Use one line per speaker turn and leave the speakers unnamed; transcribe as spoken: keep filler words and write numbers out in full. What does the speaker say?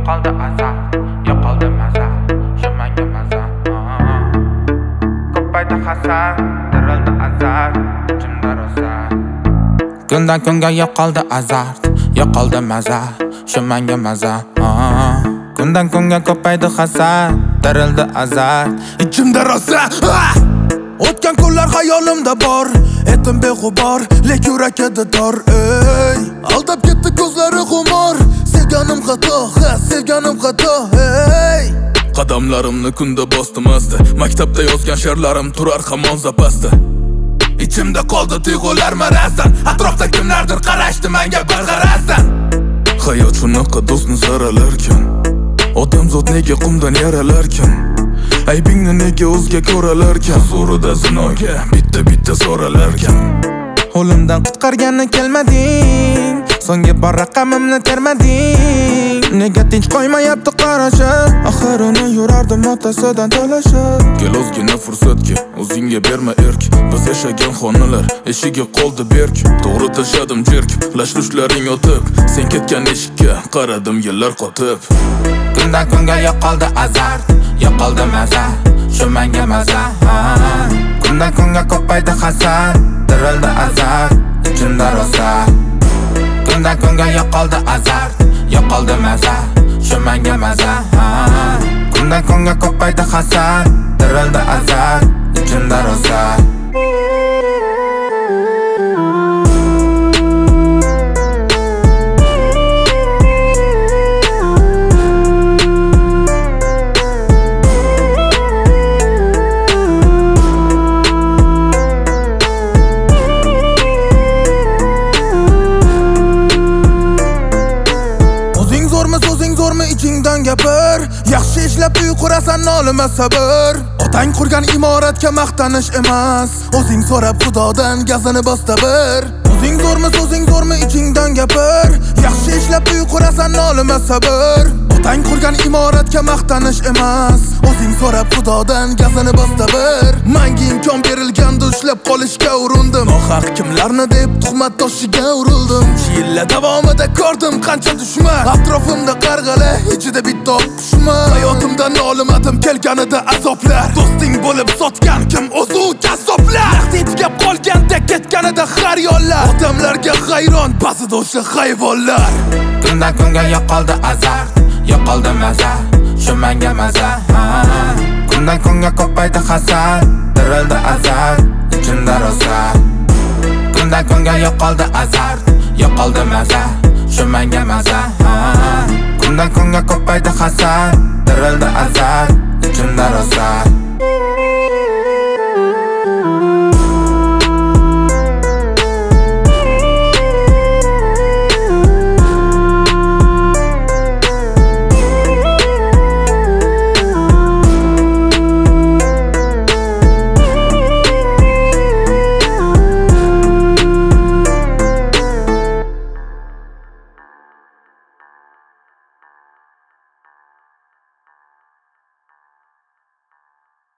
yo'qoldi azar, yo'qoldi maza, shu menga maza. Ko'paydi hasad, tirildi azar, ichimda rosa. Kundan kunga yo'qoldi azar, yo'qoldi maza, shu menga maza. Kundan kunga ko'paydi hasad, tirildi azar, ichimda rosa. O'tgan kunlar hayolimda bor, etim beg'ubor, lek yurakda dor. Ey, aldab ketdi ko'zlari xumor, sevganim xato, ha, sevganim xato. Ey,
qadamlarimni kunda bosdim asta, maktabda yozgan she'rlarim turar hamon zapasda. Ichimda qoldi tuyg'ular marazdan, atrofda kimlardir qarashdi menga bir qarasdan. Hayot shunaqa do'stni saralarkan, odamzod nega qumdan yaralarkan, aybingni nega o'zga ko'ralarkan, huzurida zinoga bitta-bitta so'ralarkan.
O'limdan qutqargani kelmading, so'nggi bor raqamimni termading. Nega tinch qo'ymayapti qarashi, axir uni yurardim otasidan talashib.
Kel ozgina fursatga, o'zingga berma erk. Biz yashagan xonalar eshigi qoldi berk. To'g'ri tashadim jerk, lash-lushlaring o'tib, sen ketgan eshikka qaradim yillar qotib.
Kundan kunga yo'qoldi azar, yo'qoldi maza, shu menga maza. Kundan kunga ko'paydi hasad, tirildi azar, ichimda rosa. Kundan kunga yo'qoldi azar, yo'qoldi maza, shu menga maza. Kundan kunga ko'paydi hasad, tirildi azar, ichimda rosa. Ichingdan gapir, yaxshi ishlab uy qurasan, nolima sabr. Otang qurgan imoratga maqtanish emas, o'zing so'rab xudodan gazini bosda bir. O'zing zo'rmi, so'zing zo'rmi, ichingdan gapir, yaxshi ishlab uy qurasan, nolima sabr. Otang qurgan imoratga maqtanish emas, o'zing so'rab xudodan gazini bosda bir. Menga imkon berilganda ushlab qolishga urindim, nohaq kimlarni deb tuhmat toshiga urildim. Yillar davomida ko'rdim qancha dushman, atrofimda qarg'ala, ichida bitta qushman. Hayotimdan nolimadim kelganida azoblar, do'sting bo'lib sotgan kim o'zi u kazzoblar. Vaqti tugab qolganda ketganida har yo'llar, odamlarga hayron ba'zida o'sha hayvonlar. Kundan kunga yo'qoldi azar, yo'qoldi maza, shu menga maza. Kundan kunga ko'paydi hasad, tirildi azar, ichimda rosa. Kundan kunga yo'qoldi azar, yo'qoldi maza, shu menga maza. Kundan kunga ko'paydi hasad, tirildi azar, ichimda rosa.